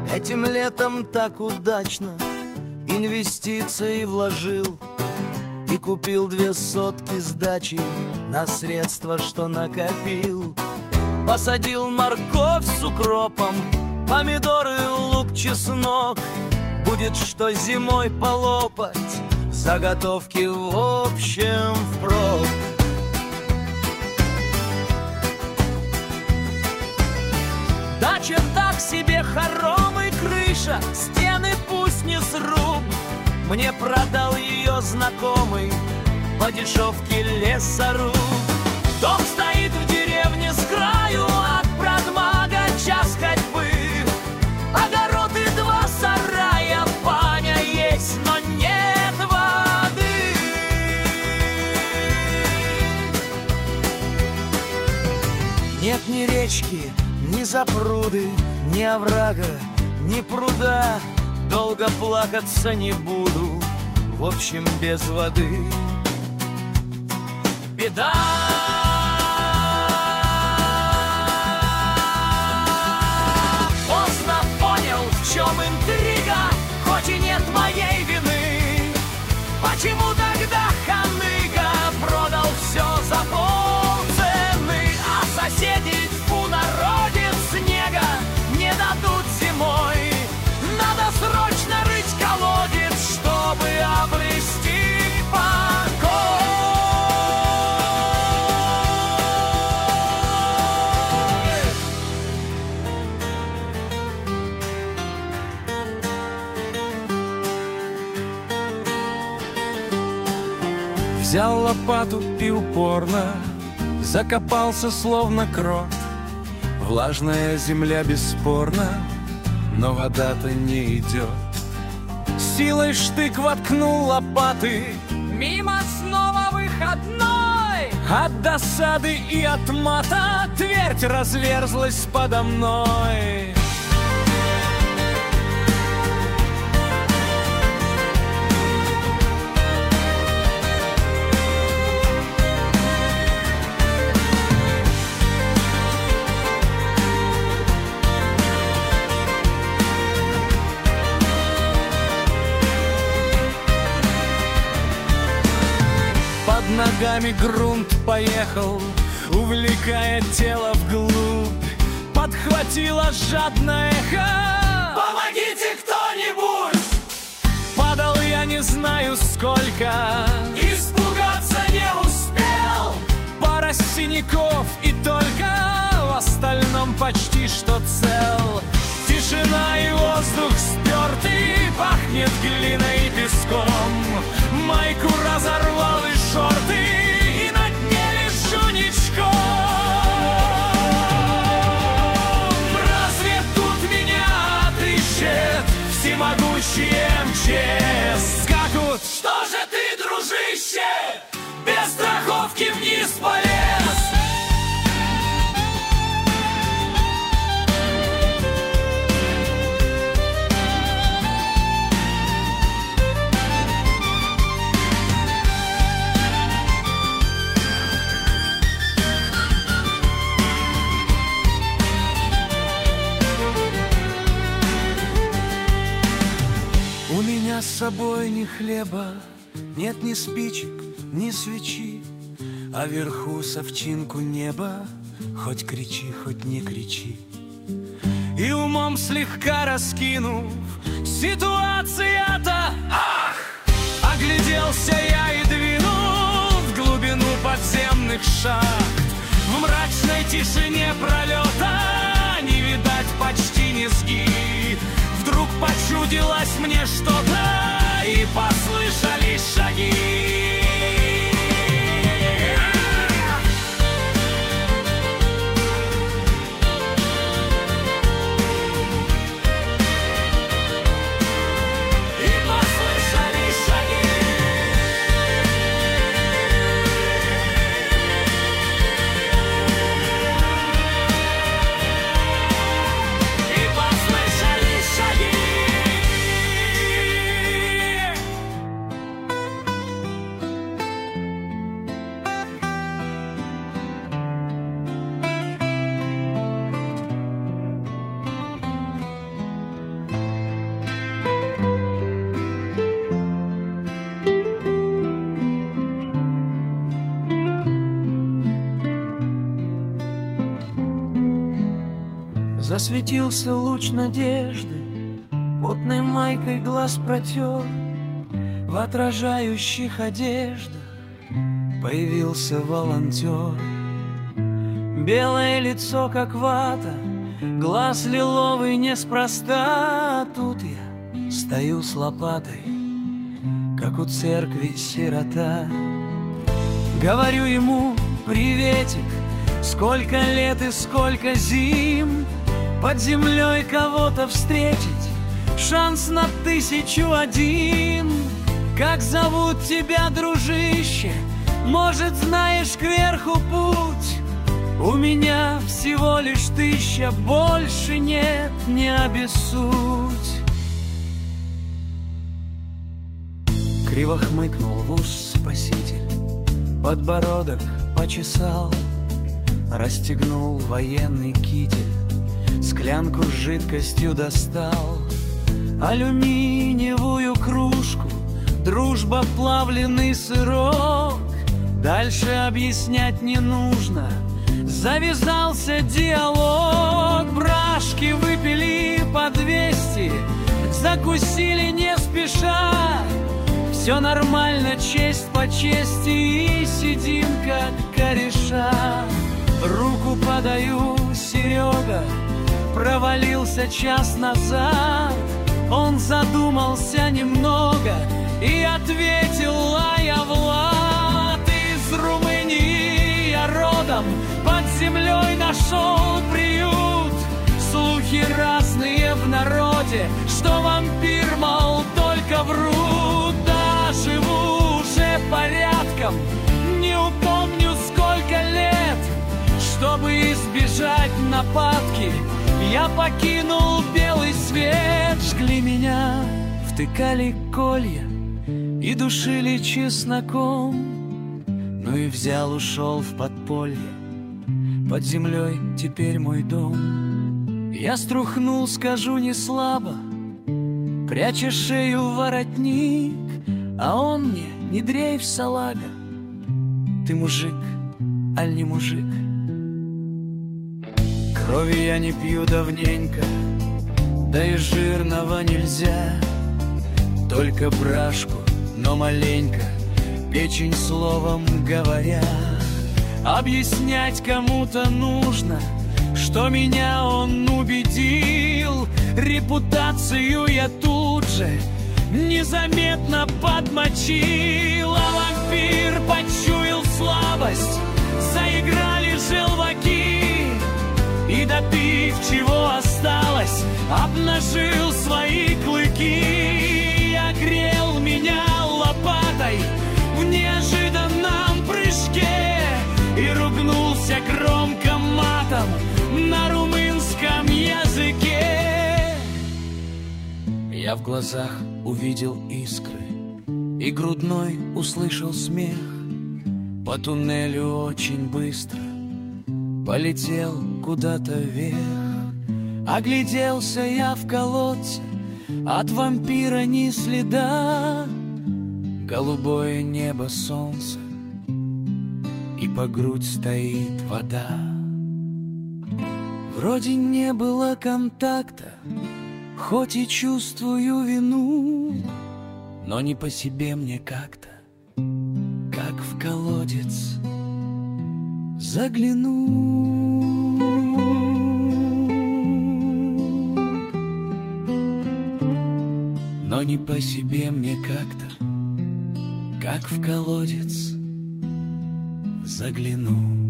Этим летом так удачно инвестиции вложил и купил 2 сотки сдачи на средства, что накопил. Посадил морковь с укропом, помидоры, лук, чеснок. Будет что зимой полопать, заготовки в общем впрок. Дача так себе, хоромы, крыша, стены пусть не сруб. Мне продал ее знакомый по дешевке лесоруб. Дом стоит в деревне с краю, от продмага час ходьбы. Огород и 2 сарая, баня есть, но нет воды. Нет ни речки, ни запруды, ни оврага, ни пруда. Долго плакаться не буду, в общем, без воды. Беда! Поздно понял, в чем интрига, хоть и нет моей вины. Почему тогда ханыга продал все за полцены, а соседи, тьфу, народец снега не дадут зимой? Надо срочно рыть колодец, чтобы обрести покой. Взял лопату и упорно закопался, словно крот. Влажная земля бесспорно, но вода-то не идет. Силой штык воткнул лопаты, мимо снова выходной. От досады и от мата твердь разверзлась подо мной. Ногами грунт поехал, увлекая тело вглубь. Подхватило жадное эхо: помогите кто-нибудь! Падал я не знаю сколько, испугаться не успел. Пара синяков и только, в остальном почти что цел. Тишина и воздух спертый, пахнет глиной и песком. Майку разорвал и шорты, и на дне лежу ничком. Разве тут меня отыщет всемогущий МЧС? Скакут: что же ты, дружище, без страховки вниз полез? С собой ни хлеба, нет ни спичек, ни свечи, а вверху совчинку неба, хоть кричи, хоть не кричи. И умом слегка раскинув, ситуация-то, ах! Огляделся я и двинул в глубину подземных шахт. В мрачной тишине пролета не видать почти низги. Вдруг почудилось мне что-то, и послышались шаги. Засветился луч надежды, потной майкой глаз протер, в отражающих одеждах появился волонтер. Белое лицо, как вата, глаз лиловый неспроста. Тут я стою с лопатой, как у церкви сирота. Говорю ему: приветик, сколько лет и сколько зим, под землей кого-то встретить шанс на 1001. Как зовут тебя, дружище? Может, знаешь кверху путь? У меня всего лишь 1000, больше нет, не обессудь. Криво хмыкнул в ус спаситель, подбородок почесал, расстегнул военный китель, склянку с жидкостью достал, алюминиевую кружку, дружба, плавленый сырок. Дальше объяснять не нужно, завязался диалог. Брашки выпили по 200, закусили не спеша. Все нормально, честь по чести, и сидим как кореша. Руку подаю, Серега провалился час назад. Он задумался немного и ответил: а я Влад. Из Румынии я родом, под землей нашел приют. Слухи разные в народе, что вампир, мол, только врут. Да, живу уже порядком, не упомню сколько лет. Чтобы избежать нападки, я покинул белый свет. Жгли меня, втыкали колья и душили чесноком. Ну и взял, ушел в подполье, под землей теперь мой дом. Я струхнул, скажу не слабо, пряча шею в воротник, а он мне: не дрейф, салага, ты мужик, аль не мужик? Крови я не пью давненько, да и жирного нельзя. Только брашку, но маленько, печень словом говоря. Объяснять кому-то нужно, что меня он убедил. Репутацию я тут же незаметно подмочил. А вампир почуял слабость, заиграли желваки. И допив, чего осталось, обнажил свои клыки. Огрел меня лопатой в неожиданном прыжке и ругнулся громко матом на румынском языке. Я в глазах увидел искры и грудной услышал смех. По туннелю очень быстро полетел куда-то вверх. Огляделся я в колодце, от вампира ни следа. Голубое небо, солнце, и по грудь стоит вода. Вроде не было контакта, хоть и чувствую вину, но не по себе мне как-то, как в колодец загляну. Но не по себе мне как-то, как в колодец загляну.